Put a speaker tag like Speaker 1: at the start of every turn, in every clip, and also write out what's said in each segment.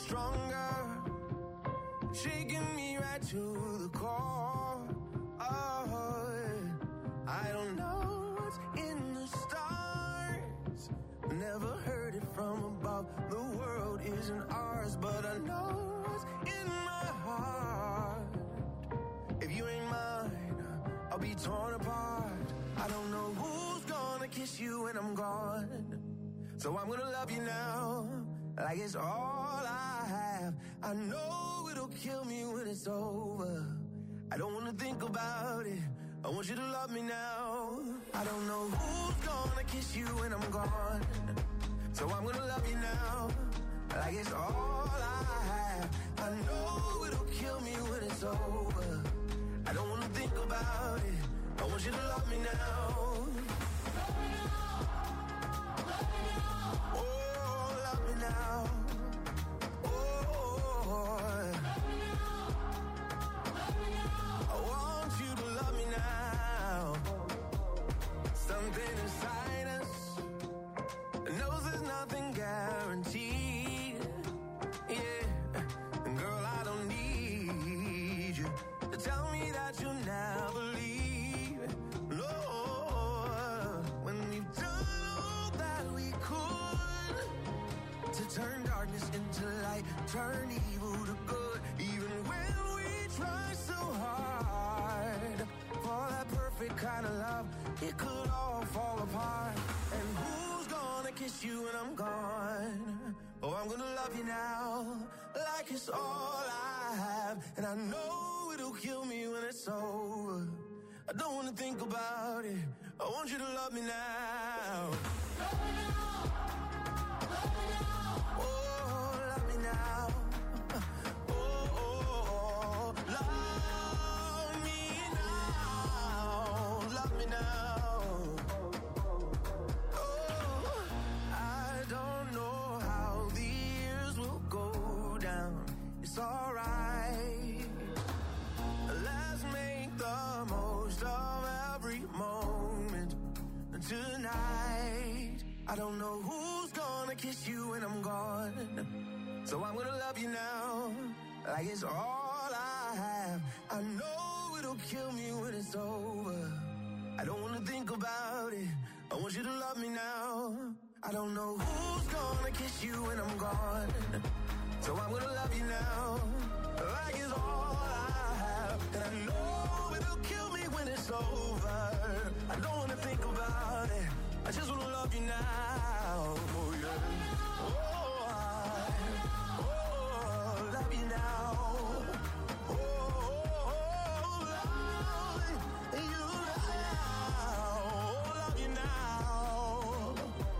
Speaker 1: stronger, shaking me right to the core. Oh, I don't know what's in the stars, never heard it from above. The world isn't ours, but I know what's in my heart. If you ain't mine, I'll be torn apart. I don't know who's gonna kiss you when I'm gone, so I'm gonna love you now, like it's all I have. I know it'll kill me when it's over. I don't wanna think about it, I want you to love me now. I don't know who's gonna kiss you when I'm gone, so I'm gonna love you now, like it's all I have. I know it'll kill me when it's over. I don't wanna think about it, I want you to love me now. Love me now, love me now. Oh, love me now. Oh, love me now, love me now. I want you to love me now. Something inside us knows there's nothing guaranteed. Yeah, and girl, I don't need you to tell me that you'll never leave. No, when we've done all that we could to turn darkness into light, turn evil to good, even when we try so hard for that perfect kind of love, it could all fall apart. And who's gonna kiss you when I'm gone? Oh, I'm gonna love you now, like it's all I have. And I know it'll kill me when it's over. I don't wanna think about it, I want you to love me now. Love me now, love me now. Oh, love me now. Oh, oh, love me now. Love me now. Oh, I don't know how the years will go down. It's alright. Let's make the most of every moment tonight. I don't know who's gonna kiss you when I'm gone, so I'm gonna love you now, like it's all I have. I know it'll kill me when it's over. I don't wanna think about it, I want you to love me now. I don't know who's gonna kiss you when I'm gone, so I'm gonna love you now, like it's all I have. And I know it'll kill me when it's over. I don't wanna think about it, I just wanna love you now. Oh yeah. Oh, love you now. Oh, love you now. Love you now.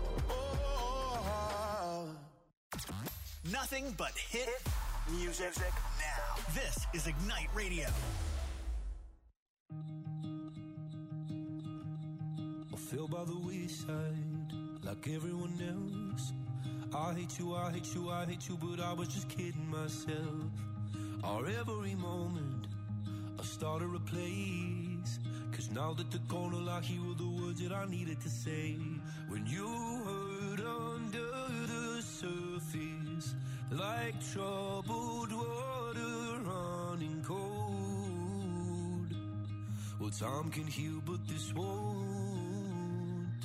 Speaker 1: Oh.
Speaker 2: Nothing but hit music now. This is Ignite Radio.
Speaker 3: I fell by the wayside like everyone else. I hate you, I hate you, I hate you, but I was just kidding myself. Our every moment I started a place, 'cause now that they're gone, all I hear were the words that I needed to say. When you hurt under the surface, like troubled water running cold. Well, time can heal, but this won't.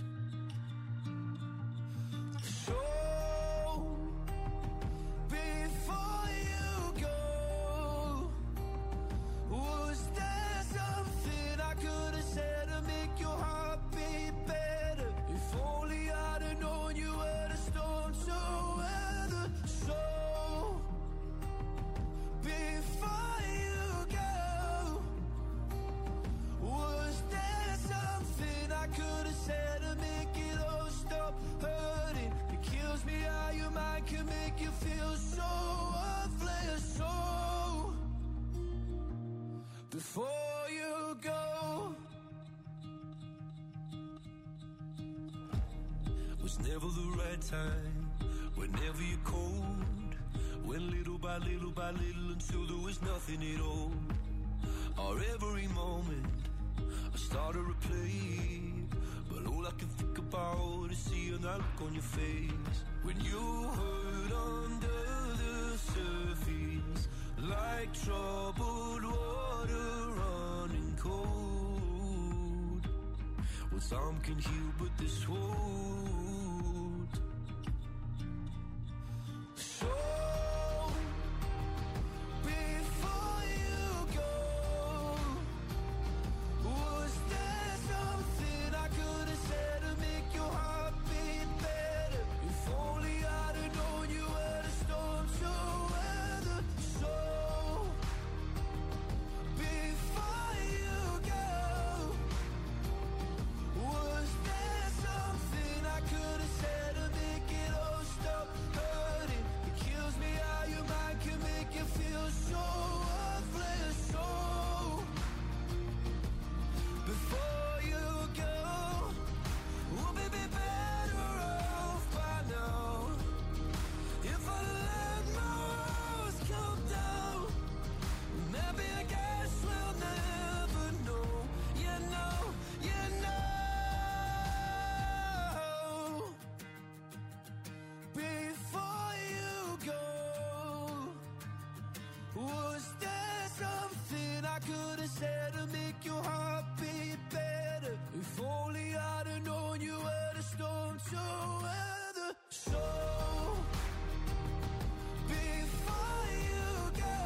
Speaker 3: So, before you go, was there something I could have said to make your heart beat better? If only I'd have known you were the storm to weather. So, before you go, was there something I could have said to make it all stop hurting? It kills me how your mind can make you feel so worthless. So, before you go, was never the right time, whenever you're cold. Went little by little by little until there was nothing at all. Our every moment I started to play, but all I can think about is seeing that look on your face. When you hurt under the surface, like troubled water running cold. Well, some can heal, but this won't. So before you go, was there something I could have said to make your heart beat better? If only I'd have known you were the storm to weather. So before you go, was there something I could have said to make it all stop hurting? It kills me how your mind can make you feel so worthless. So before you go, we'll be better off by now. If I let my walls come down, maybe I guess we'll never know. You know, you know. Before you go, was there something I could have said to make your heart beat better? If only I'd have known you were the storm to weather. So before you go,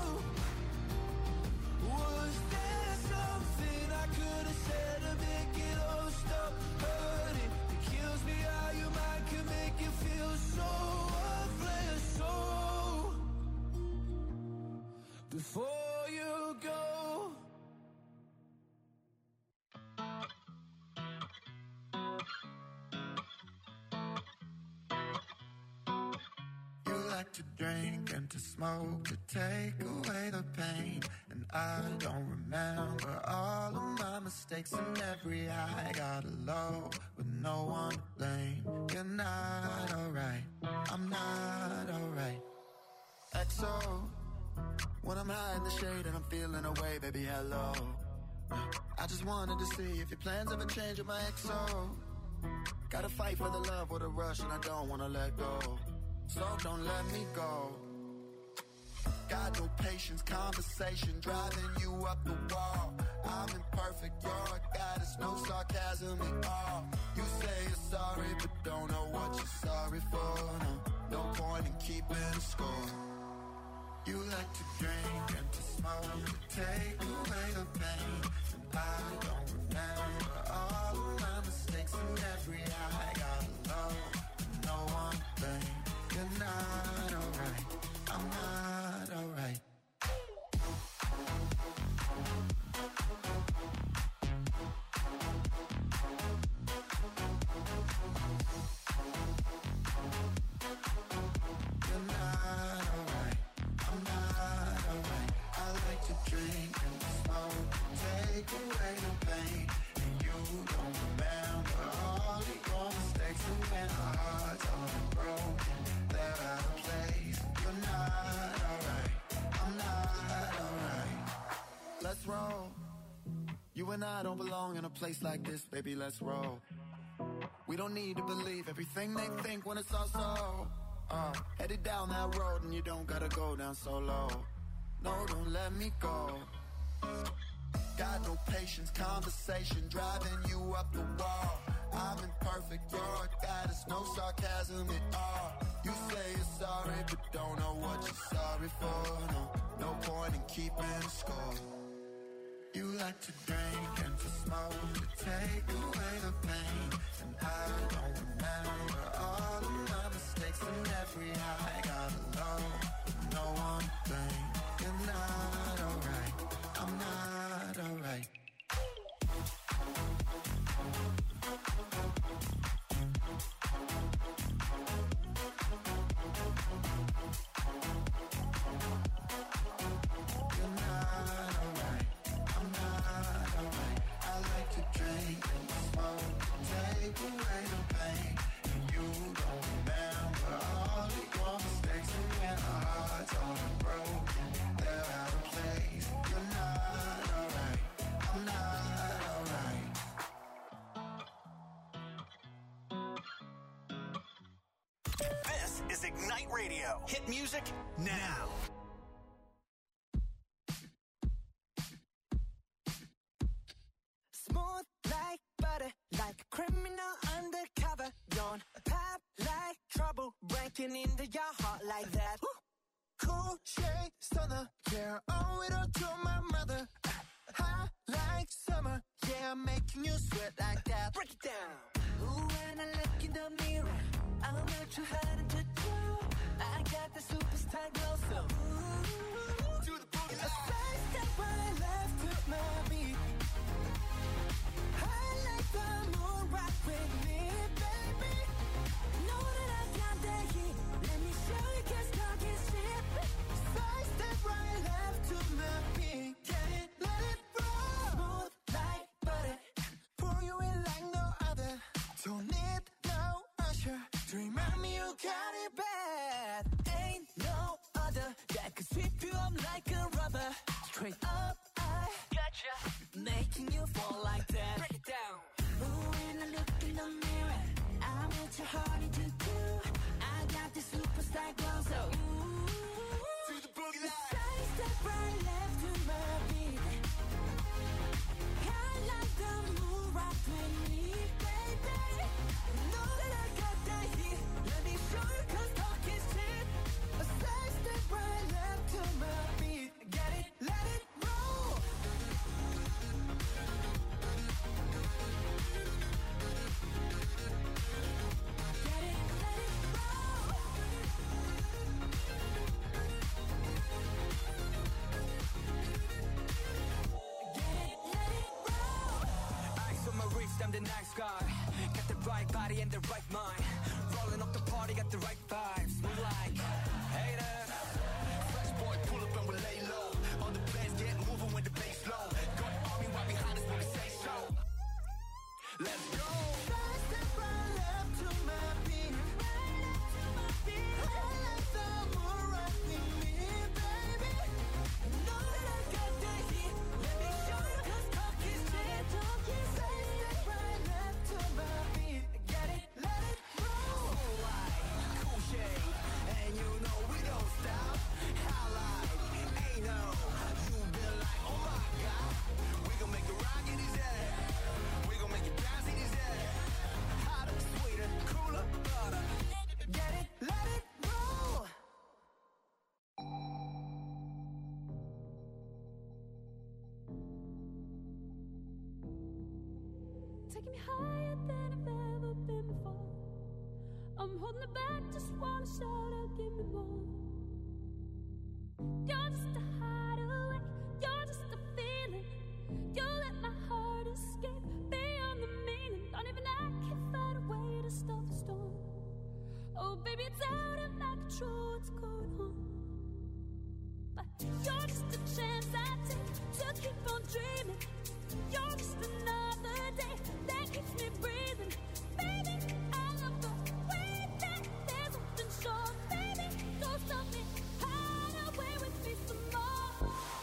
Speaker 3: was there something I could have said to make it all stop hurting? It kills me how your mind can make you feel so worthless. So before you go.
Speaker 1: You like to drink and to smoke to take away the pain. And I don't remember all of my mistakes and every high. Got low with no one to blame. You're not alright, I'm not alright. XO, when I'm high in the shade and I'm feeling away, baby, hello. I just wanted to see if your plans ever change with my XO. Gotta fight for the love with a rush and I don't wanna let go. So don't let me go. Got no patience, conversation driving you up the wall. I'm imperfect, you're a goddess, no sarcasm at all. You say you're sorry, but don't know what you're sorry for. No point in keeping score. You like to drink and to smoke to take away the pain. And I don't remember all of my mistakes and every high. Got low, no one thing. You're not alright, I'm not alright. You're not alright, I'm not alright. I like to drink and to smoke, take away the pain. And you don't remember all of your mistakes. And when our hearts are broken, they're out of place. You're not alright, I'm not alright. Let's roll. You and I don't belong in a place like this, baby, let's roll. We don't need to believe everything they think when it's all so. Headed down that road and you don't gotta go down so low. No, don't let me go. Got no patience, conversation driving you up the wall. I'm imperfect, you're a goddess, no sarcasm at all. You say you're sorry, but don't know what you're sorry for. No point in keeping score. You like to drink and to smoke to take away the pain. And I don't remember all of my mistakes and every high. Got low, no one thing. You're not alright, I'm not alright. You're not alright, I'm not alright. I like to drink and smoke, take away the pain. And you don't remember all of your mistakes. And when our hearts are broken, they're out of place. You're not alright, I'm not alright.
Speaker 2: This is Ignite Radio. Hit music now.
Speaker 1: butter, like a criminal undercover. Don't pop like trouble, breaking into your heart like that. Cool shade stunner, yeah, owe it all to my mother. Hot like summer, yeah, I'm making you sweat like that. Break it down. Ooh, when I look in the mirror, I'm not too hard to do. I got the superstar glow, so ooh, to the boogie line. A side step right left to my beat. I like the moon rock with me, baby. Know that I got that heat. Let me show you, 'cause talk is cheap. Side step right left to my beat. Get it, let it roll. Smooth like butter. Pour you in like no other. Don't need no usher to remind me you got it bad. Ain't no other that could sweep you up like a rubber. Straight up, I gotcha, making you fall like that. Break it down. Ooh, when I look in the mirror, I'm what your heart to do. I got the superstar glow, so ooh, to the boogie line. Side step right left to my beat. I like the moon rock with me, baby. Know that I got that heat. Let me show you, 'cause talk is cheap. A side step right left to my beat. Get it, let it roll. Get it, let it roll. Get it, let it roll.
Speaker 4: Eyes on my wrist, I'm the nice guy. Got the right body and the right mind. Rolling up the party, got the right vibes. Move like haters.
Speaker 1: Fresh boy, pull up and we lay low. All the players get moving with the bass low. Got army right behind us when we say so. Let's go. Side step right left to my beat. Right up to my beat. I like the moon rock with me, baby. Know that I got that heat. Let me show you, 'cause talk is cheap. Side step right left to my beat. Get it, let it roll.
Speaker 4: Cool light, cool shade, and you know we don't stop.
Speaker 1: Highlight, ain't no. You been like, oh my God. We gon' make it rock in his head. We gon' make it bounce in his head. Hotter, sweeter, cooler, butter. Get it, let it roll.
Speaker 5: Taking me higher than I've ever been before. I'm holding it back, just wanna shout out, give me more. You're just a hideaway, you're just a feeling. You let my heart escape beyond the meaning. Don't even I can find a way to stop the storm. Oh baby, it's out of my control, what's going on? But you're just a chance I take to keep on dreaming. You're just another day that keeps me breathing. Baby, I love the way that there's something short. Baby, don't stop me, hide away with me some more.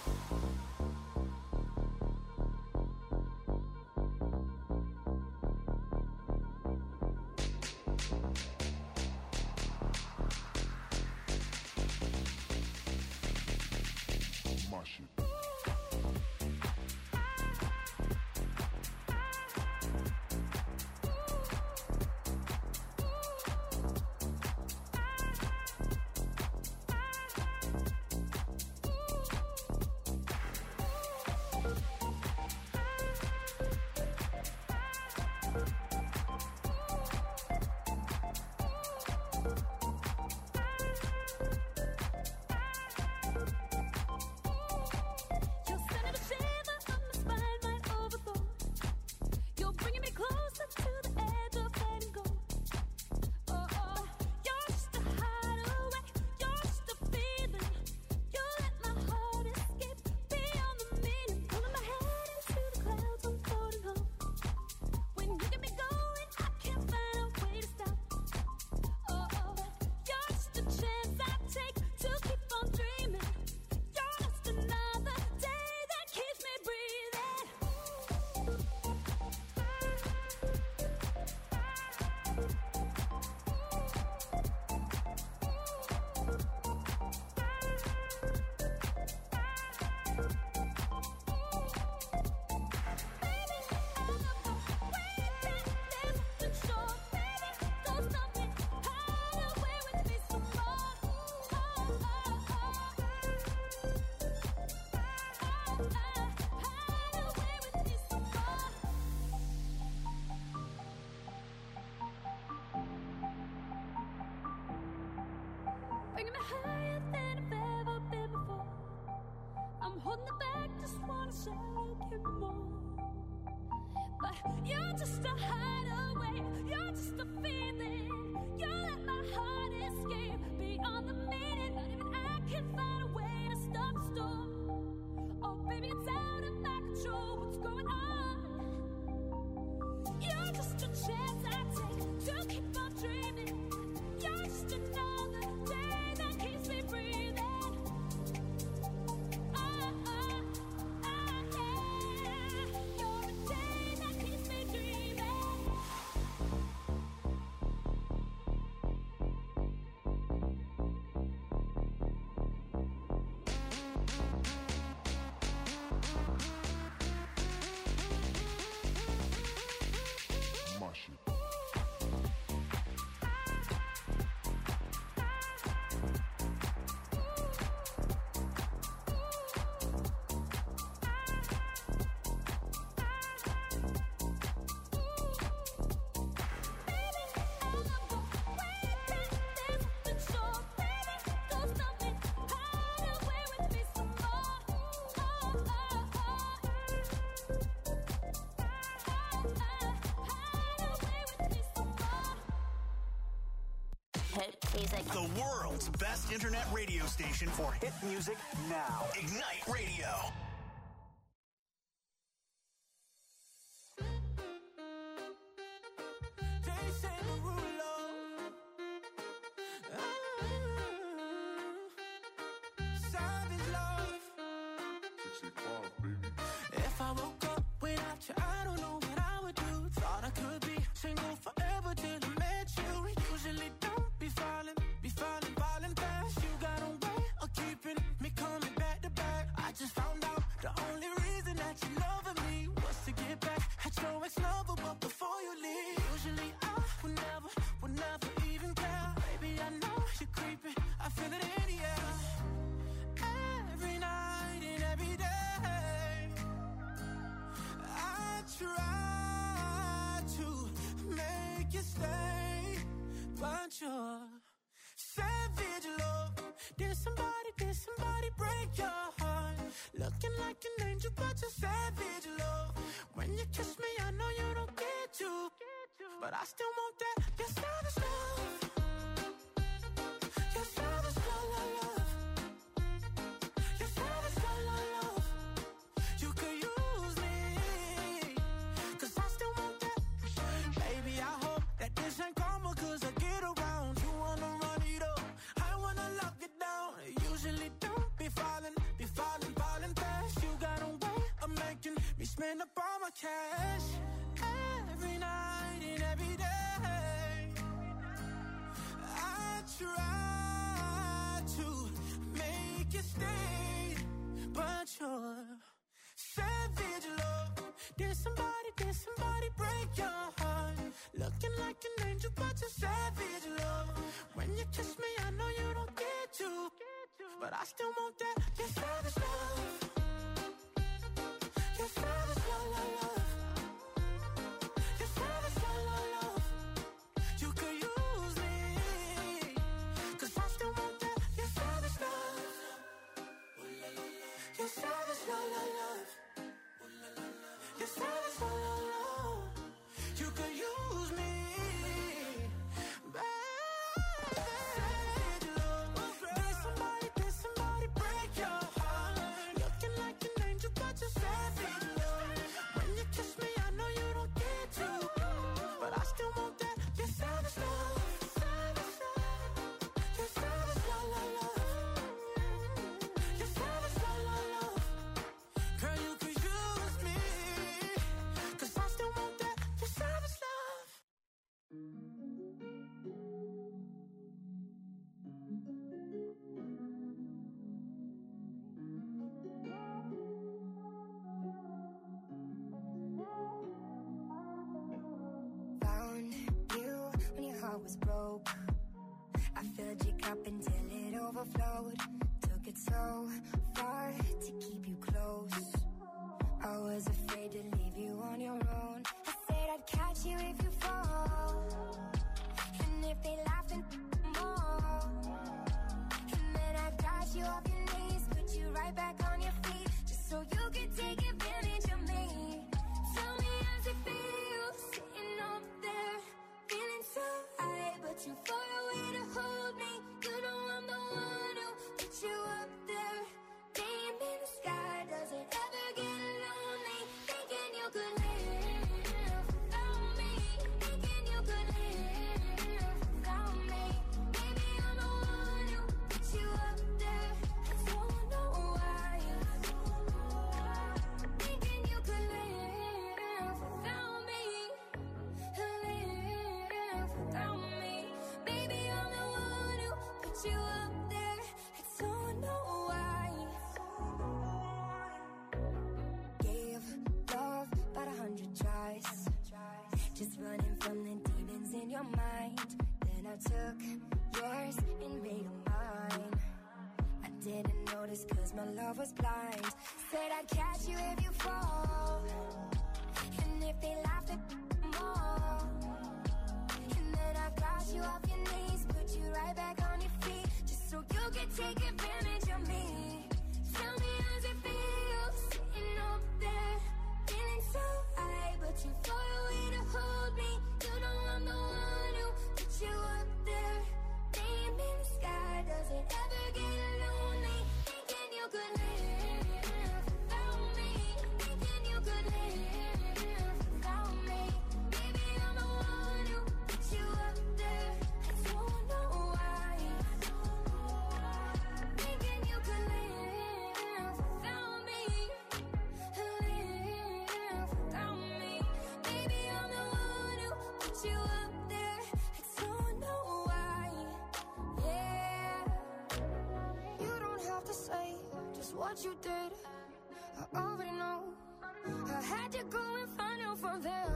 Speaker 6: My shit.
Speaker 5: holding it back, just wanna say you more. But you're just a hideaway, you're just a feeling. You let my heart escape beyond the meaning. Not even I can find a way to stop the storm. Oh baby, it's out of my control, what's going on? You're just a chance I take to keep on dreaming. You're just another day that keeps me breathing.
Speaker 2: The world's best internet radio station for hit music now. Ignite Radio.
Speaker 1: If I woke up without you, I don't know what I would do. Thought I could be single forever till I met you. Usually don't be falling fast. You got a way of keeping me coming back to back. I just found out the only reason that you loving me was to get back at your ex-lover, but before you leave, usually I would never even care. Baby, I know you're creeping, I feel it in the air. Every night and every day, I try to make you stay, but you're savage love. Did somebody break your heart? Looking like an angel, but you're savage love. When you kiss me, I know you don't get to, but I still want that. You're savage love. You're savage love. You're savage love. You could use me, 'cause I still want that. Baby, I hope that this ain't karma, 'cause I get around. You wanna run it up, I wanna lock it down. Usually don't be falling fast. You got a way of making me spend up all my cash. Every night and every day, I try to make you stay, but you're savage love. Did somebody break your heart? Looking like an angel, but you're savage love. When you kiss me, I know you don't get to, but I still want that. You're savage love. You're savage love. You're savage love. You could use me, 'cause I still want that. You're savage love. You're savage love. You're savage love. You could use me, savage love. Did somebody break your heart? Looking like an angel, but you're savage love. When you kiss me, I know you don't get to, but I still want that. You're savage love. You're savage love. You're savage love. Girl, you could use me, 'cause I still want that. You're savage love.
Speaker 7: Found you when your heart was broke. I filled your cup until it overflowed. Took it so far to keep you close. I was afraid to leave you on your own. I said I'd catch you if you fall, and if they laugh and more, and then I got you off your knees, put you right back on your feet. your mind. Then I took yours and made them mine. I didn't notice cause my love was blind. Said I'd catch you if you fall. And if they laughed at more. And then I got you off your knees, put you right back on your feet, just so you could take advantage of me. Tell me how's it feel, sitting up there, feeling so high, but you far away to hold me. You know I'm the one who put you up there, name in the sky. Does it ever get lonely, thinking you could live without me, thinking you could live without me. Maybe I'm the one who put you up there, I don't know why, thinking you could live without me, live without me. Maybe I'm the one who put you up there, I don't know why. Yeah, you don't have to say just what you did, I already know. I had to go and find out from them.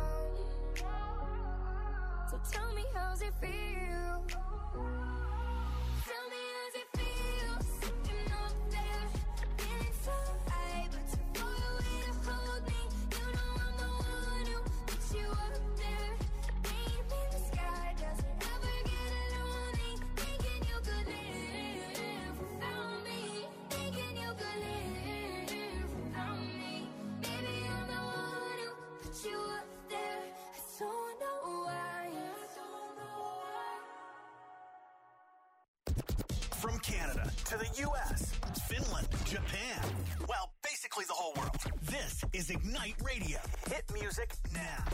Speaker 7: So tell me how's it feel. Tell me how's it feel, sitting up there, feeling so high, but too far away to hold me. You know I'm the one who put you up there, name in the sky. Does it ever get lonely, thinking you could live without me, thinking you could live without me. Maybe I'm the one who put you up there, I don't know why, I don't know why.
Speaker 2: From Canada to the U.S., Finland, Japan, well, basically the whole world. This is Ignite Radio. Hit music now.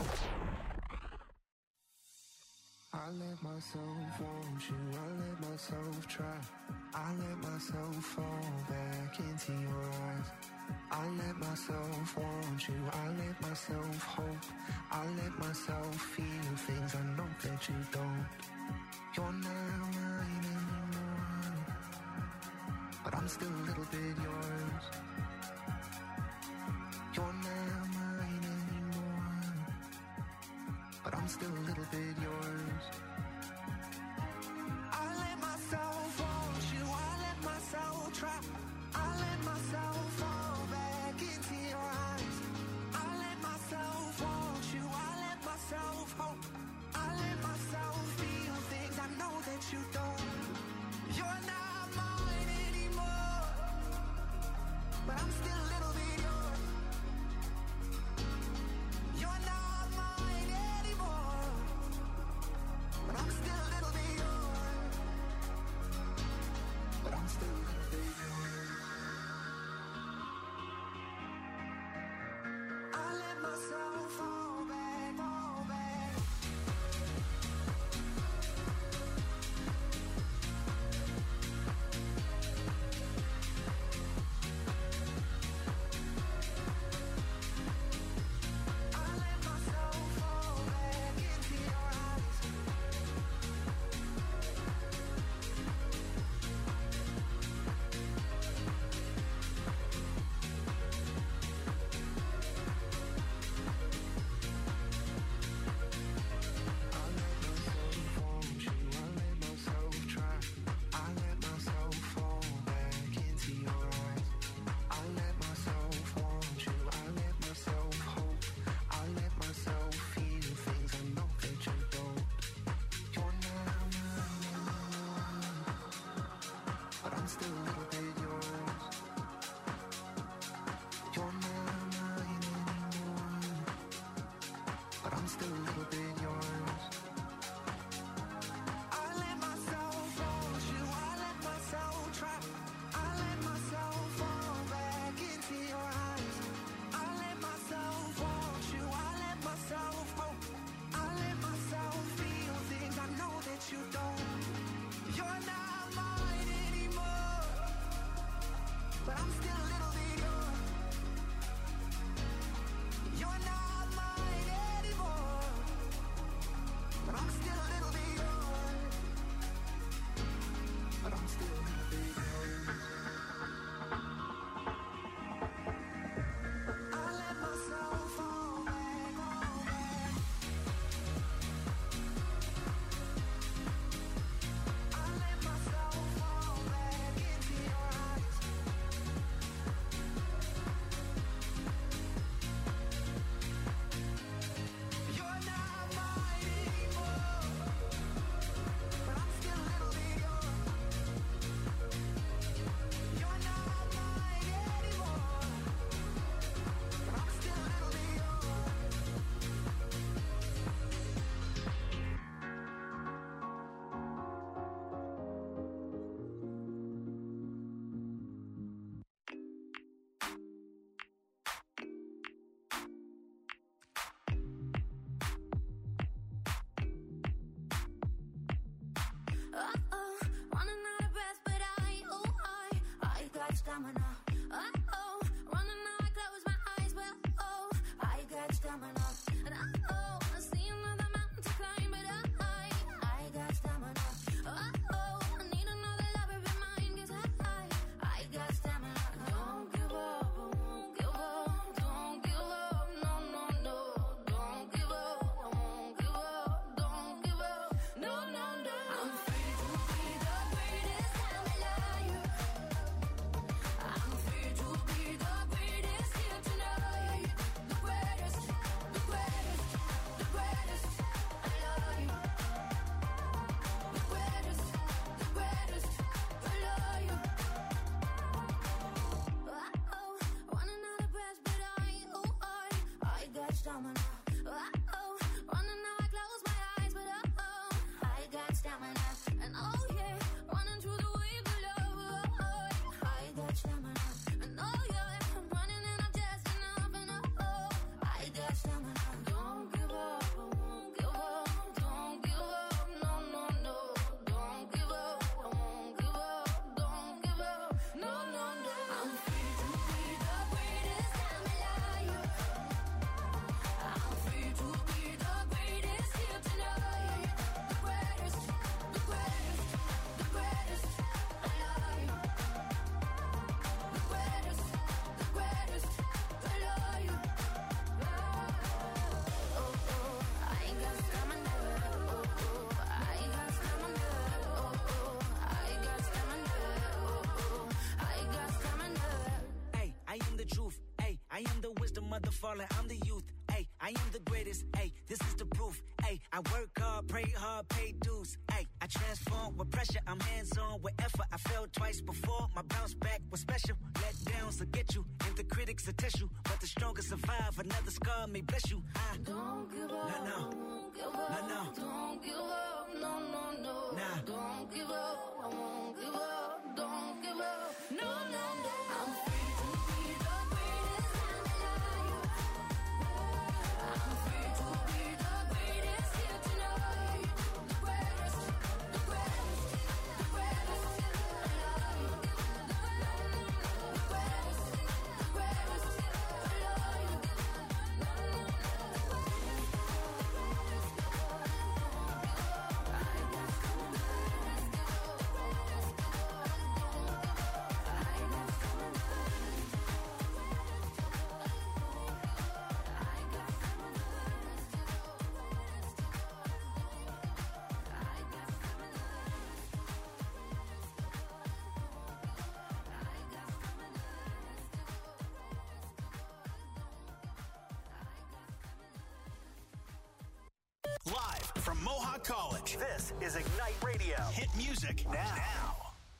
Speaker 3: I let myself want you, I let myself try. I let myself fall back into your eyes. I let myself want you, I let myself hope. I let myself feel things I know that you don't. You're not mine anymore, but I'm still a little bit yours. You're not mine anymore, but I'm still a little bit yours. I let myself want you, I let myself try. I let myself fall back into your eyes. I let myself want you, I let myself hope. I let myself feel things I know that you don't. You're not mine anymore, but I'm still a little bit yours. You're not mine anymore,
Speaker 7: got stamina. Oh, running now I close my eyes, but oh, I got stamina. And oh, I see another mountain to climb, but I got stamina. Oh, I need another lover in mine, 'cause I got stamina. Don't give up, won't give up, don't give up, no, no, no. Don't give up, won't give up, don't give up, no, no, no. I'm free to be the greatest time alive. I'm free to be the greatest here tonight. The greatest, the greatest, the greatest alive. The greatest, the greatest alive. Oh, running out of breath, but I got stamina. Oh, running now I close my eyes, but I got stamina. And oh yeah, running through the wave of love. I got stamina. And oh yeah, I'm running and I'm just enough. And I got stamina. Don't give up, won't give up, don't give up, no, no, no. Don't give up, won't give up, don't give up, no, no, no. I'm free to be the greatest time alive. I'm free to be the greatest here tonight. The greatest, the greatest, the greatest alive. The greatest, the greatest alive. Oh, I got stamina. Oh, I got stamina. Oh, I got stamina. Oh, I got stamina.
Speaker 8: Hey, I am the truth. Hey, I am the wisdom of the fallen. I'm the youth. Hey, I am the greatest. Hey, this is the proof. Hey, I work hard, pray hard, pay dues. Hey, I transform with pressure. I'm hands-on with effort. I failed twice before. My bounce back was special. Let downs will get you, and the critics will test you. But the strongest survive. Another scar may bless you.
Speaker 7: Don't give up,
Speaker 8: No.
Speaker 7: won't give up,
Speaker 8: No.
Speaker 7: don't give up, no, no, no.
Speaker 8: Nah.
Speaker 7: Don't give up, I won't give up, don't give up, no, no, no. I'm free to be the greatest time alive. I'm free to be the greatest here tonight. The greatest, the greatest, the greatest alive. The greatest, the greatest alive.
Speaker 2: Live from Mohawk College, this is Ignite Radio. Hit music now.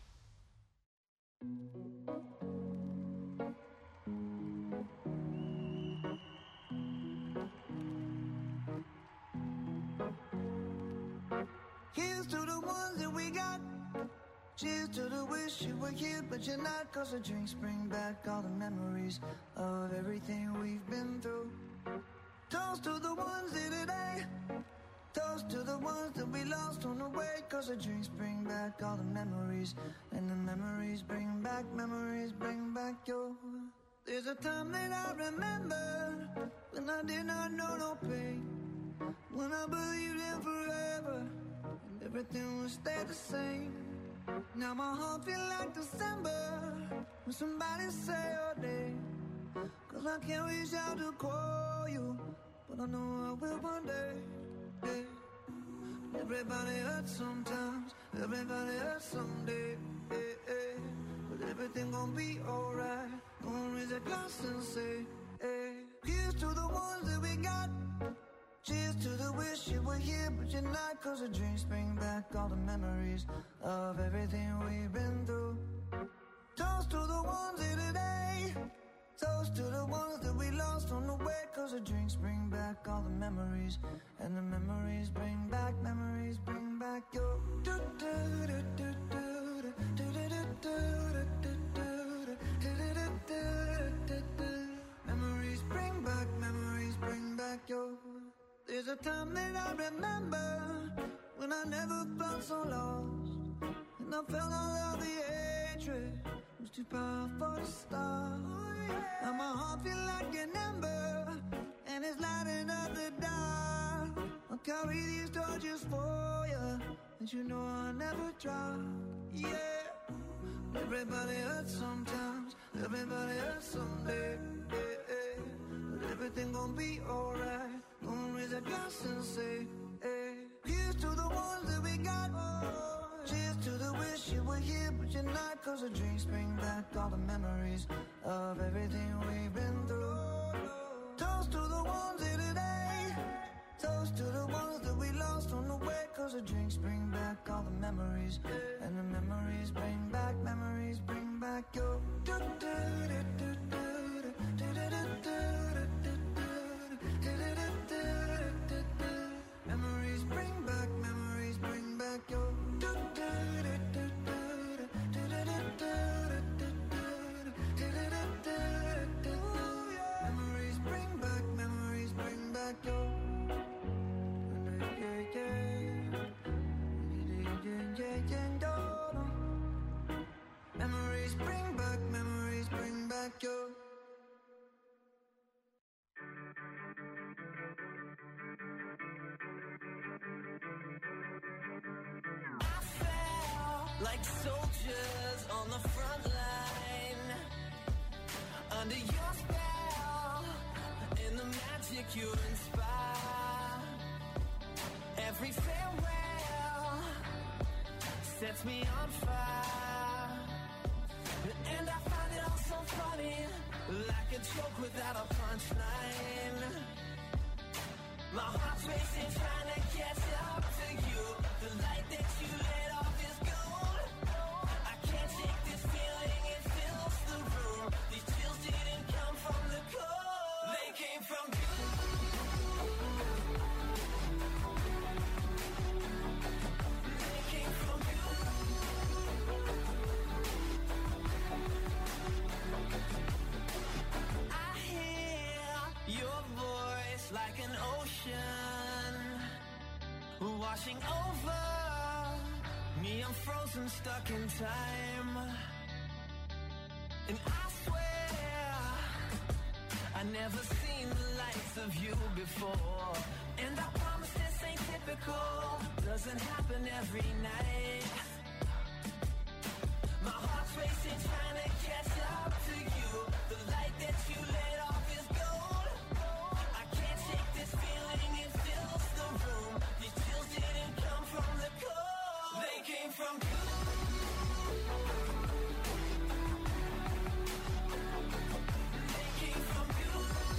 Speaker 1: Here's to the ones that we got. Cheers to the wish you were here, but you're not. 'Cause the drinks bring back all the memories of everything we've been through. Toast to the ones here today. Toast to the ones that we lost on the way. 'Cause the drinks bring back all the memories. And the memories bring back your. There's a time that I remember when I did not know no pain. When I believed in forever and everything would stay the same. Now my heart feel like December when somebody say your name. 'Cause I can't reach out to call you, but I know I will one day. Yeah. Everybody hurts sometimes, everybody hurts someday. Yeah, yeah. But everything gon' be alright. Gonna raise a glass and say, hey. Here's to the ones that we got. Cheers to the wish you were here, but you're not. 'Cause the drinks bring back all the memories of everything we've been through. Toast to the ones here today. Toast to the ones that we lost on the way. 'Cause the drinks bring back all the memories. And the memories bring back your. Memories bring back your. There's a time that I remember when I never felt so lost. And I felt all of the hatred from
Speaker 9: was too powerful to stop. Now my heart feel like an ember, and it's lighting up the dark. I'll carry these torches for you, and you know I'll never drop. Yeah, everybody hurts sometimes, everybody hurts someday. But everything gon' be alright. Gonna raise a glass and say, hey, here's to the ones that we got. Cheers to the wish you were here, but you're not. Cause the drinks bring back all the memories of everything we've been through. Toast to the ones here today. Toast to the ones that we lost on the way. Cause the drinks bring back all the memories. And the memories bring back your memories bring back your memories bring back your memories bring back your
Speaker 1: like soldiers on the front line, under your spell, in the magic you inspire. Every farewell sets me on fire, and I find it all so funny, like a joke without a punchline. My heart's racing, trying to catch up to you. The light that you lit off is gold. I can't shake this feeling, it fills the room. These chills didn't come from the cold, they came from you. They came from you. I hear your voice like an ocean washing over me. I'm frozen, stuck in time, and I swear I never seen the likes of you before. And I promise this ain't typical, doesn't happen every night. My heart's racing, trying to catch up to you. The light that you lit off is gold. I can't shake this feeling, it fills the room. These chills didn't come from the cold, they came from you. They came from you.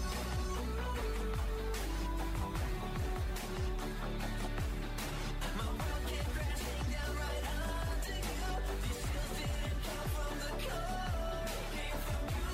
Speaker 1: My world came crashing down right under you. These chills didn't come from the cold, they came from you.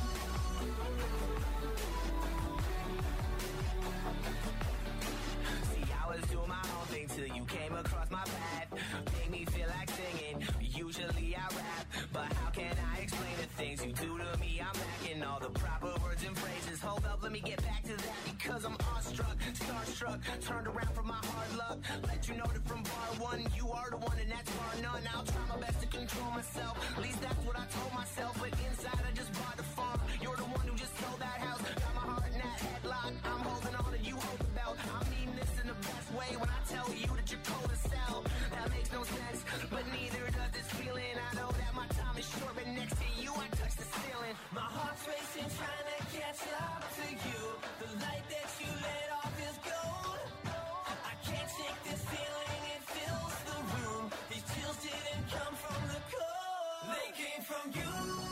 Speaker 1: See, I was doing my own thing till you came across my path. Made me feel like singing. Usually I rap, but how can I explain the things you do to me? I'm lacking all the proper words and phrases. Hold up, let me get back to that, because I'm awestruck, starstruck, turned around from my hard luck. Let you know that from bar one, you are the one and that's bar none. I'll try my best to control myself, at least that's what I told myself. But inside I just bought the farm. You're the one who just sold that house. Got my heart in that headlock. I'm holding on and you hold the belt. I mean this in the best way when I tell you that you're cold as hell. That makes no sense, but neither does this feeling. I know that my time is short, but next to you I touch the ceiling. My heart's racing, trying to catch up to you. The light that you lit off is gold. I can't shake this feeling, it fills the room. These chills didn't come from the cold, they came from you.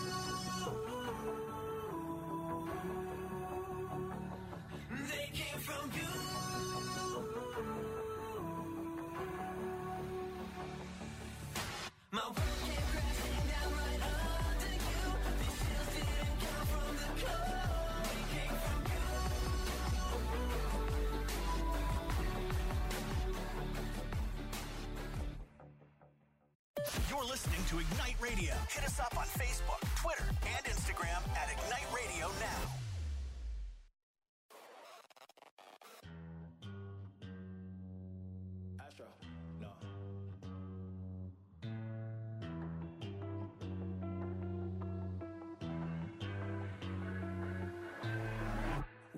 Speaker 1: They came from you. My world came crashing down right under you. These chills didn't come from the cold, they came from you.
Speaker 2: You're listening to Ignite Radio. Hit us up on Facebook, Twitter, and Instagram at Ignite Radio Now.
Speaker 10: Astro, no.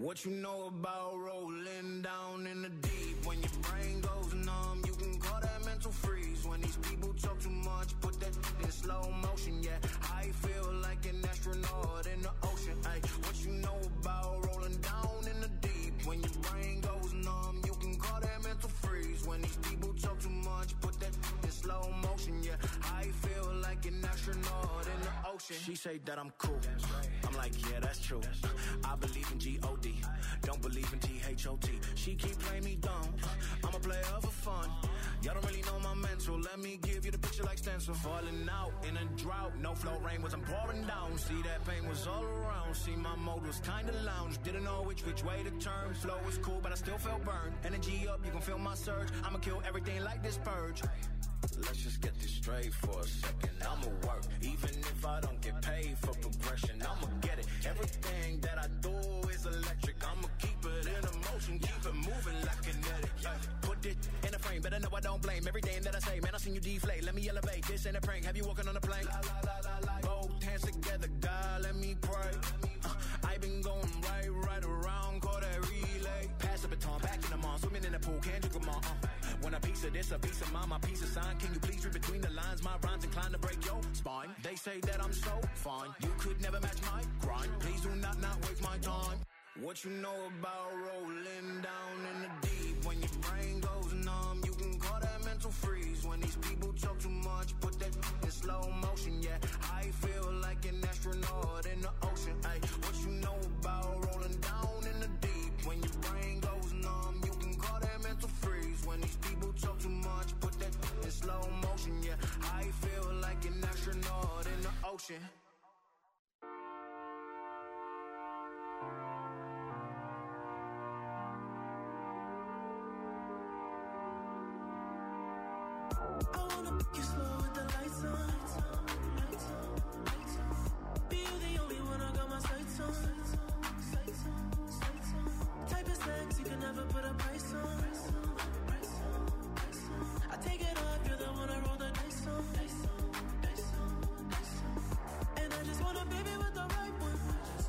Speaker 1: What you know about rolling down in the deep? When your brain goes numb, you can call that mental freeze. When these people talk too much, put that in slow motion, yeah. I feel like an astronaut in the ocean, ay. What you know about rolling down in the deep? When your brain goes numb, you can call that mental freeze. When these people talk too much, put that in slow motion, yeah. I feel like an astronaut in the ocean. She say that I'm cool. I'm like, yeah, that's true. I believe in G-O-D, don't believe in T-H-O-T. She keep playing me dumb, I'm a player for fun. Y'all don't really know my mental, let me give you the picture like stencil. Falling out in a drought, no flow rain wasn't pouring down. See, that pain was all around, see my mode was kinda lounge. Didn't know which way to turn, flow was cool but I still felt burned. Energy up, you can feel my surge, I'ma kill everything like this purge. Let's just get this straight for a second. I'ma work, even if I don't get paid for progression. I'ma get it. Everything that I do is electric. I'ma keep it in motion, keep it moving like kinetic. Put it in a frame, better know I don't blame everything that I say. Man, I seen you deflate. Let me elevate. This ain't a prank. Have you walking on a plane? Both hands together, God, let me pray. I been going right around, call that relay. Pass the baton, back in the mall, swimming in the pool, can't drink them all. When a piece of this, a piece of mine, my piece of sign. Can you please read between the lines? My rhymes inclined to break your spine. They say that I'm so fine, you could never match my grind. Please do not waste my time. What you know about rolling down in the deep? When your brain goes numb, you can call that mental freeze. When these people talk too much, put that in slow motion, yeah. I feel like an astronaut in the ocean, ay. What you know about rolling down in the deep? When your brain goes numb, you can call that mental freeze. When these people talk too much, put that in slow motion, yeah. I feel like an astronaut in the ocean.
Speaker 10: I wanna make you slow with the lights on. Be you the only one I got my sights on. Type of sex you can never put a price on. I take it off, you're the one I roll the dice on. And I just want a baby with the right one.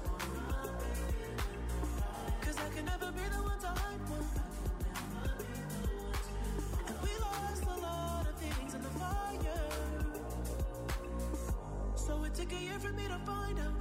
Speaker 10: 'Cause I can never be the one to hype one. And we lost a lot of things in the fire. So it took a year for me to find out.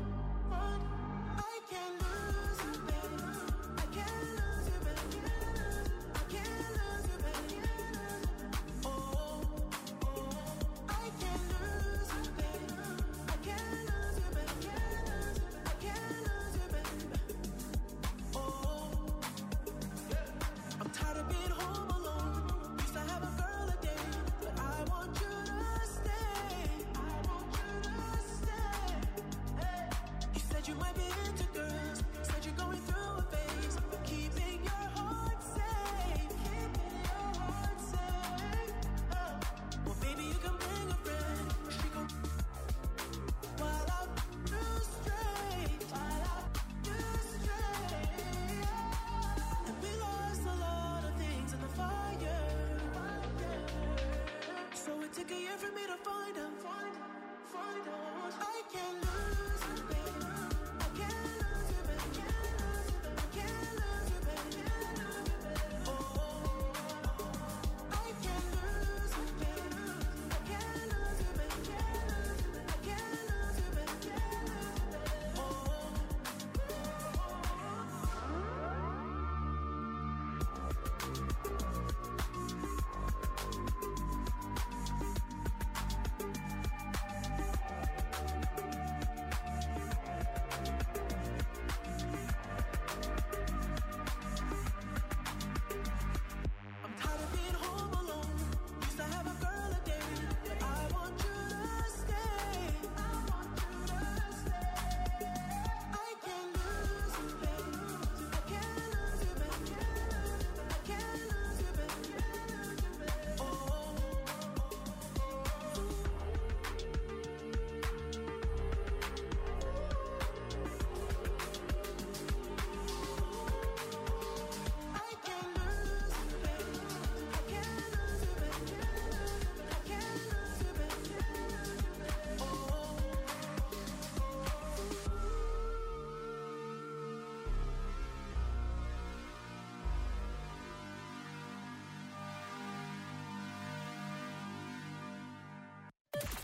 Speaker 10: I can't lose you, baby. I can't lose you, baby. I can't lose you, baby. Oh, I can't lose you, baby. I can't lose you, baby. I can't lose you, baby. Oh, I'm tired of being home alone. Used to have a girl a day, but I want you to stay. I want you to stay. Hey. You said you might be into girls. Said you're going through a phase. Keeping your heart safe. Keeping your heart safe. Oh. Well, baby, you can bring a friend. She gon' while I do straight. While I do straight. And we lost a lot of things in the fire. So it took a year for me to find out. I can't lose you, baby. I can't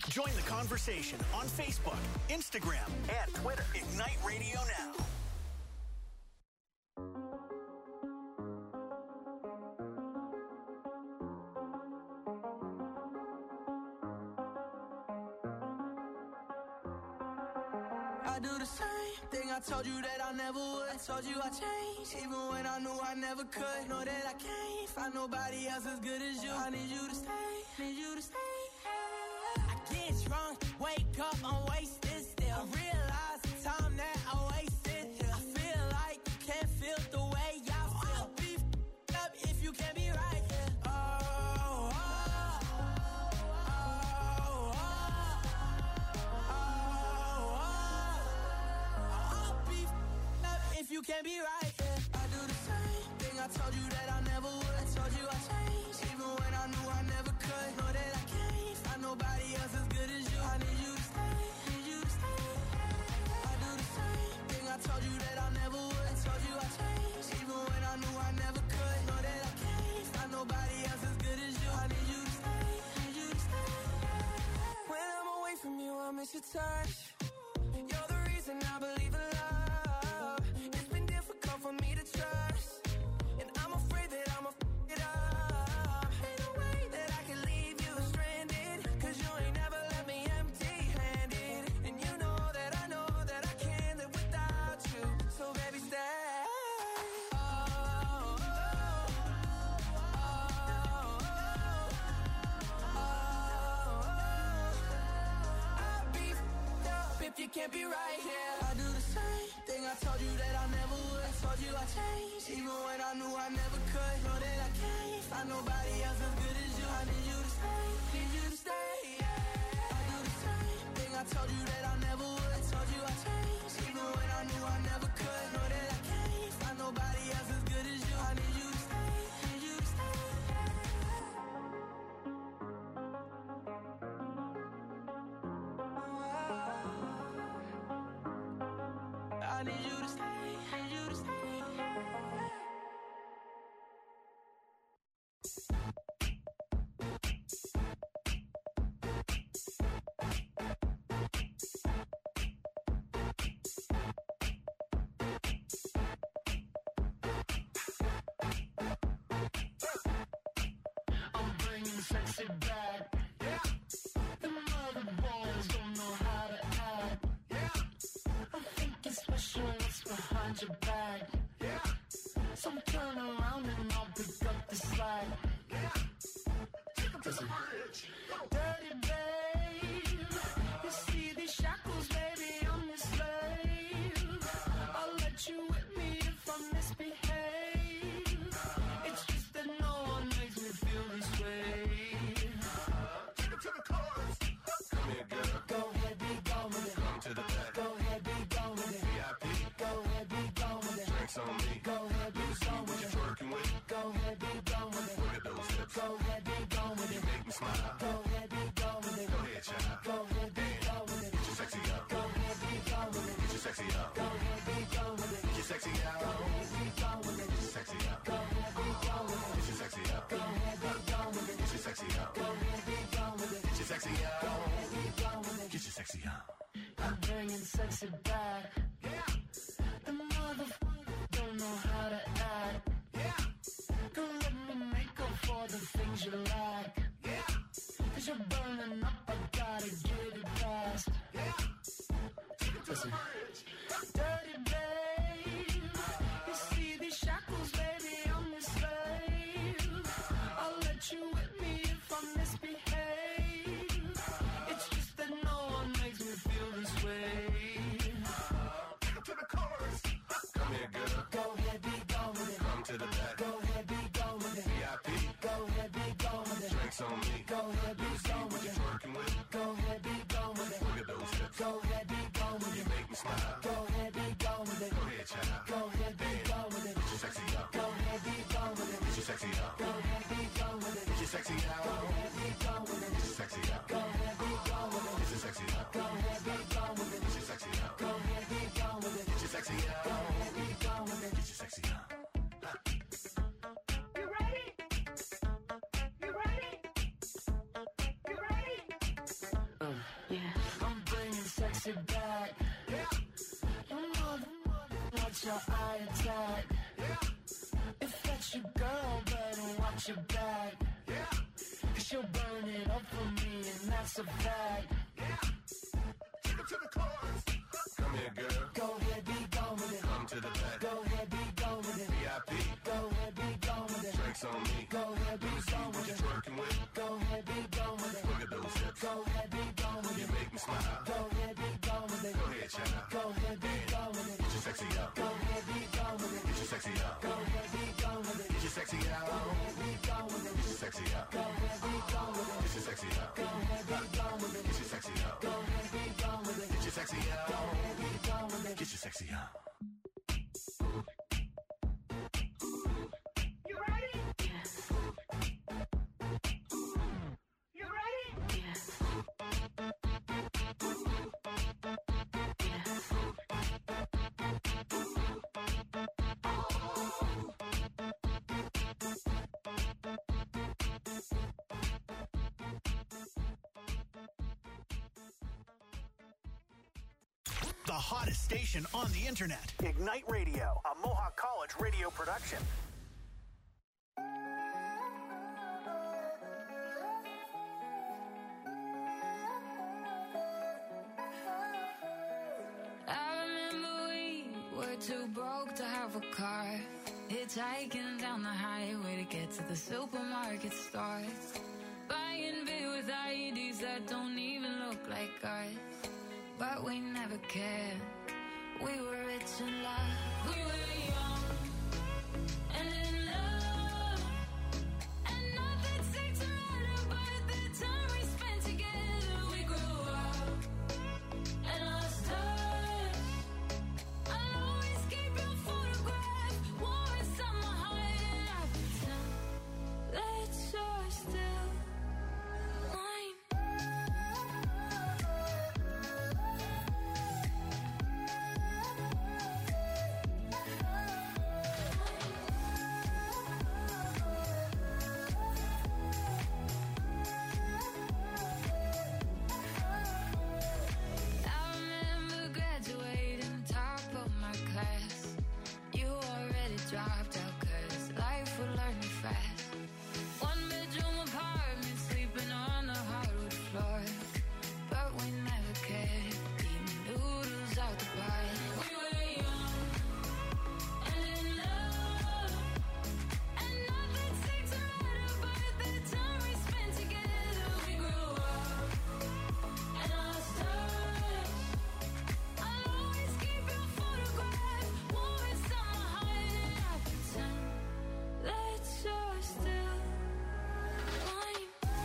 Speaker 2: Join the conversation on Facebook, Instagram, and Twitter. Ignite Radio Now.
Speaker 10: I do the same thing I told you that I never would. I told you I changed, even when I knew I never could. Know that I can't find nobody else as good as you. I need you to stay, need you to stay. I get drunk, wake up, I'm wasted still. I realize the time that I wasted here. I feel like you can't feel the way I feel. I'll be up if you can't be right here. If you can't be right, yeah. I do the same thing I told you that I never would. I told you I changed, even when I knew I never could. Know that I can't find nobody else as good as you. I need you to stay, need you to stay. I do the same thing I told you that I never would. I told you I changed, even when I knew I never could. Know that I can't find nobody else as good as you. I need you to stay, need you to stay. When I'm away from you, I miss your touch. You're the reason I believe in love. For me to trust, and I'm afraid that I'ma f it up. Ain't no way that I can leave you stranded, cause you ain't never left me empty-handed. And you know that I can't live without you. So baby, stay. I'll be f***ed up if you can't be right here. I do the same thing I told you that I never would. I told you I changed, even when I knew I never could. Know that I can't find nobody else as good as you. I need you to stay, need you to stay. Yeah. I do the same thing I told you that I never would. I told you I changed, even when I knew I never could. Know that I can't find nobody else as good as you. I need you to stay, need you to stay. I need you to stay, need you to stay. I'm bringing sexy back. Yeah. The mother boys don't know how to act. Yeah. I'm thinking special, what's behind your back? Yeah. So turn around and I'll pick up the slack. Yeah. Take him to the bridge. Dirty babe, you see these shackles, baby, I'm your slave. I'll let you whip me if I misbehave. It's just that no one makes me feel this way. Take him to the chorus. Come here, girl. Go ahead, be gone with it. Come to the back. Go ahead, be gone with it. VIP. Go ahead, be gone with it. Drinks on me. Go ahead, be gone with it. Working with. Go ahead, be gone with it. Look at those hips. Go ahead, be gone with it. Make me smile. Go ahead, be gone with it. Go ahead, child. Go ahead, be gone with it. Get your sexy out. Go ahead, be gone with it. Get your sexy out. Go ahead, be gone with it. Get your sexy out. Go ahead, be gone with it. Get your sexy out. Go ahead, be gone with it. Get your sexy out. Go ahead, be gone with it. Get your sexy out. Go ahead, be gone with it. Get your sexy out. Go ahead, be gone with it. Get your sexy out. I'm bringing sexy back. Yeah. The motherfucker don't know how to act. Yeah. Don't let me make up for the things you lack. Yeah. Cause you're burning up, I gotta get it fast. Yeah. Listen. Dirty babe, you see these shackles, baby, I'm your slave. I'll let you whip me if I misbehave. It's just that no one makes me feel this way. Take it to the chorus. Come here, girl. Go ahead, be gone with it. Come to the back. Go ahead, be gone with it. VIP. Go ahead, be gone with it. Drinks on me. Go ahead, be gone with it. Working with. Go ahead, be gone with it. Look at those hips. Go ahead, be gone with it. You make me smile. Go ahead, be gone with it. Go ahead, child. Go ahead, be gone with it. Get your sexy out. Go ahead, be gone with it. Get your sexy out. Go ahead, be gone with it. Get your sexy out. Go ahead, be gone with it. Get your sexy out. Go ahead, be gone with it. Get your sexy out. Go ahead, be gone with it. Get your sexy out. Go ahead, be gone with it. Get your sexy out. Go ahead, be gone with it. Get your sexy out. You ready? You ready? You ready? I'm bringing sexy back. Watch your eye attack. If that's your girl, better watch your back. Cause she'll burn it up for me, and that's a fact.
Speaker 6: Take it to the chorus. Come here, girl.
Speaker 10: Go ahead, be gone with it.
Speaker 6: Come to the back.
Speaker 10: Go ahead, be gone with it.
Speaker 6: VIP.
Speaker 10: Go ahead, be gone with it.
Speaker 6: Drinks on me.
Speaker 10: Go ahead, be gone
Speaker 6: What
Speaker 10: with
Speaker 6: you
Speaker 10: it.
Speaker 6: twerking with?
Speaker 10: Go ahead, be gone with it.
Speaker 6: Look at those hips.
Speaker 10: Go ahead, be gone with
Speaker 6: You
Speaker 10: it.
Speaker 6: make me smile.
Speaker 10: Go ahead, be gone with it.
Speaker 6: Go ahead, child.
Speaker 10: Go ahead, be gone with it.
Speaker 6: Get your sexy out.
Speaker 10: Go ahead, be gone with it.
Speaker 6: Get your sexy out.
Speaker 10: Go ahead, be gone with it.
Speaker 6: Get your sexy out.
Speaker 10: Go ahead, be gone with it.
Speaker 6: Get your sexy out.
Speaker 10: Go ahead, be gone with it.
Speaker 6: Get your sexy out.
Speaker 10: Go ahead, be gone with it.
Speaker 6: Get your sexy out.
Speaker 10: Go ahead, be gone with it.
Speaker 6: Get your sexy out.
Speaker 10: Go ahead, be gone with it.
Speaker 6: Get your sexy out.
Speaker 10: You ready? You ready?
Speaker 2: The hottest station on the internet. Ignite Radio, a Mohawk College radio production.
Speaker 11: I remember we were too broke to have a car, hitchhiking down the highway to get to the supermarket store, buying beer with IEDs that don't even look like ours. But we never cared. We were rich in love. We were young and in love, and nothing seemed to matter. But the time we spent together, we grew up and lost touch. I'll always keep your photograph warm inside my heart, and I pretend that you're still mine. I remember graduating top of my class. You already dropped out 'cause life would learn you fast. One bedroom apartment, sleeping on the hardwood floor. But we never cared, eating noodles out the bar. We were young and in love, and nothing seemed to matter. But the time we spent together, we grew up and lost touch. I'll always keep your photograph warm inside my heart, and I pretend that you're still mine.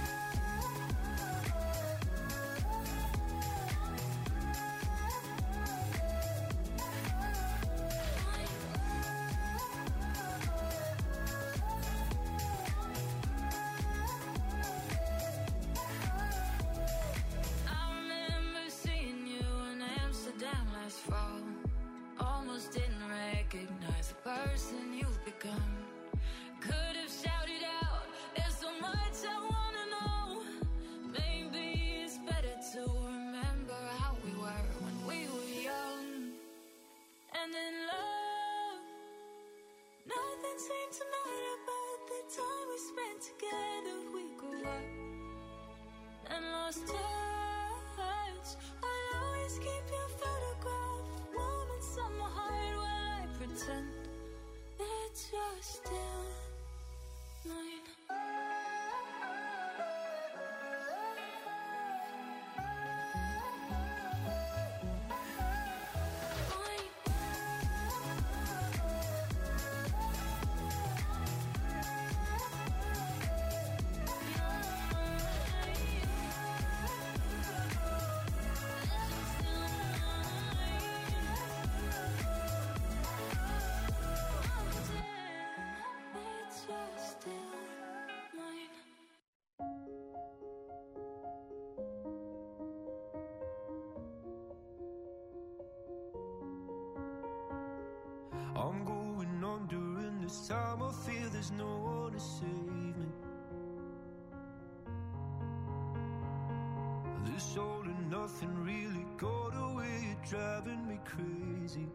Speaker 11: I remember seeing you in Amsterdam last fall. Almost didn't recognize the person you've become. Could have shouted out, there's so much I wanna know. Maybe it's better to remember how we were when we were young and in love. Nothing seemed to matter, but the time we spent together, we grew up and lost touch. I'll always keep your photograph warm inside my heart while I pretend that you're still mine.
Speaker 3: I'm going on during this time. I feel there's no one to save me. This all and nothing really got away. You're driving me crazy.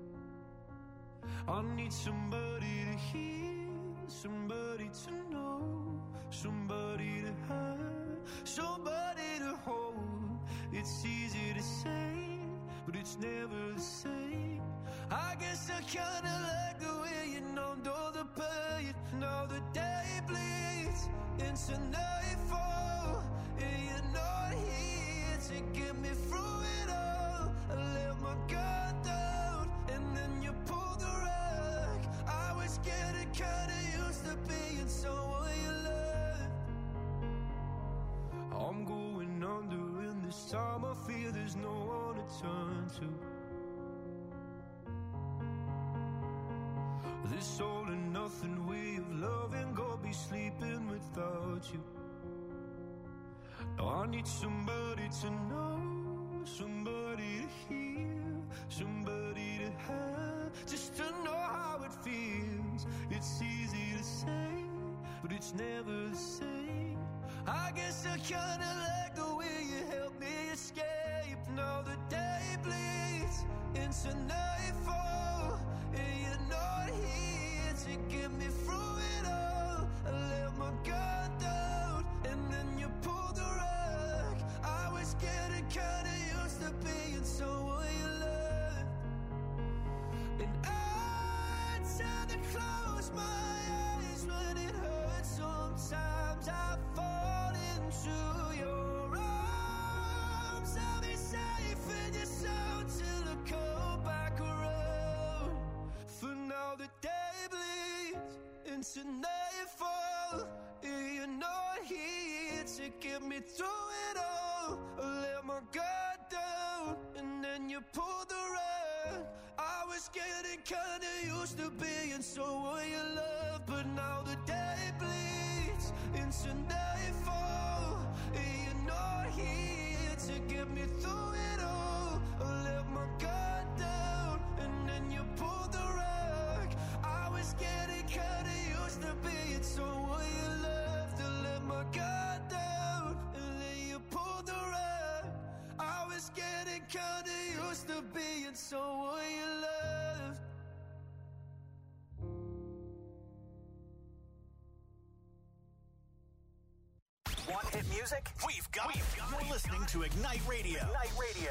Speaker 3: I need somebody to hear, somebody to know, somebody to have, somebody to hold. It's easy to say, but it's never the same. I guess I kinda like the way you numbed all the pain. Now the day bleeds into nightfall, and you're not here to get me through it all. I let my guard down, and then you pulled the rug. I was getting kinda used to being someone you loved. I'm going under, and this time I feel there's no one to turn to. This all and nothing way of loving, go be sleeping without you. Now I need somebody to know, somebody to hear, somebody to have, just to know how it feels. It's easy to say, but it's never the same. I guess I kinda like the way you help me escape. Now the day bleeds into nightfall, and you're not here to get me through it all. I let my guard down, and then you pulled the rug. I was getting kinda used to being someone you loved. And I tend to close my eyes when it hurts. Sometimes I fall into your arms. I'll be safe in your soul till I come back around. For now the day bleeds into nightfall, and you're not here to get me through it all. I let my guard down, and then you pulled the rug. I was getting kinda used to being someone you love, but now the day bleeds into nightfall, and you're not here to get me through it all. I let my guard down, and then you pulled the rug. I was getting kinda used to being someone you loved. I let my guard down, and then you pulled the rug. I was getting kinda used to being someone you loved.
Speaker 2: Want hit music? We've got it. You're listening to Ignite Radio. Ignite Radio.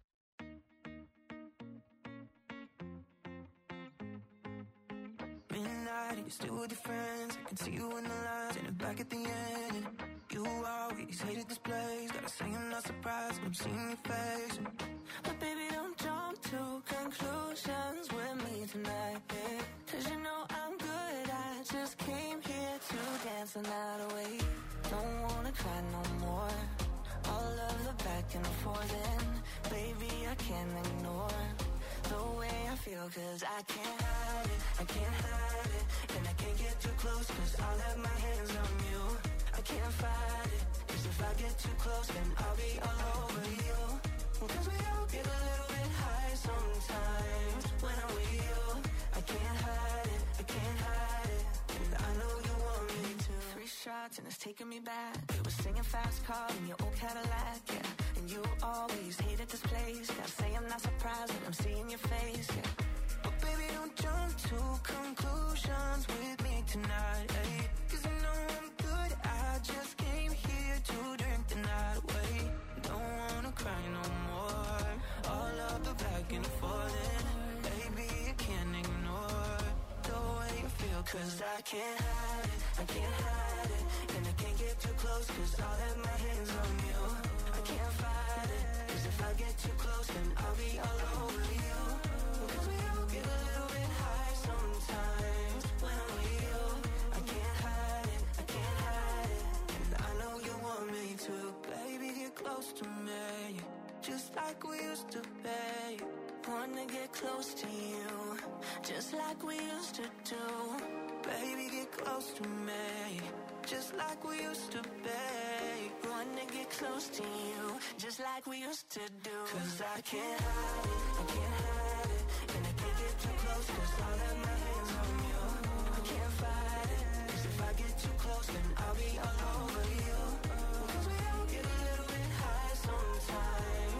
Speaker 9: Midnight, and you're still with your friends. I can see you in the lines and back at the end. And you always hated this place. Gotta say I'm not surprised when I'm seeing your face. But baby, don't jump to conclusions with me tonight, babe. 'Cause you know I'm good. I just came here to dance the night away. Don't wanna cry no more. All of the back and forth, and baby, I can't ignore the way I feel. 'Cause I can't hide it, I can't hide it. And I can't get too close, 'cause I'll have my hands on you. I can't fight it, 'cause if I get too close, then I'll be all over you. 'Cause we all get a little bit high sometimes when I'm with you. I can't hide it, I can't hide it. And I know you want me to. 3 shots and it's taking me back. We were singing fast car in your old Cadillac, yeah. And you always hated this place. Gotta say I'm not surprised when I'm seeing your face, yeah. But baby, don't jump to conclusions with me tonight, ay. 'Cause you know I'm good. I just came here to drink the night away. Don't wanna cry no more. All of the back and forth, and baby, you can't ignore the way you feel. 'Cause I can't hide it, I can't hide it. And I can't get too close, 'cause I'll have my hands on you. I can't fight it, 'cause if I get too close, then I'll be all over you. 'Cause we all get a little bit high sometimes when I'm with you. I can't hide it, I can't hide it. And I know you want me to. Baby, get close to me, just like we used to be. Wanna get close to you, just like we used to do. Baby, get close to me, just like we used to be. Wanna get close to you, just like we used to do. 'Cause I can't hide it, I can't hide it. And I can't get too close, 'cause I'll have my hands on you. I can't fight it, 'cause if I get too close, then I'll be all over you. 'Cause we all get a little bit high sometimes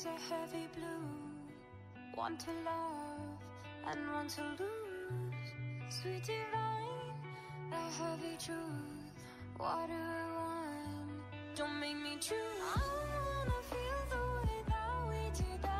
Speaker 5: eyes are heavy blue. One to love and one to lose. Sweet divine, the heavy truth. What do I want? Don't make me choose. I wanna feel the way that we did that.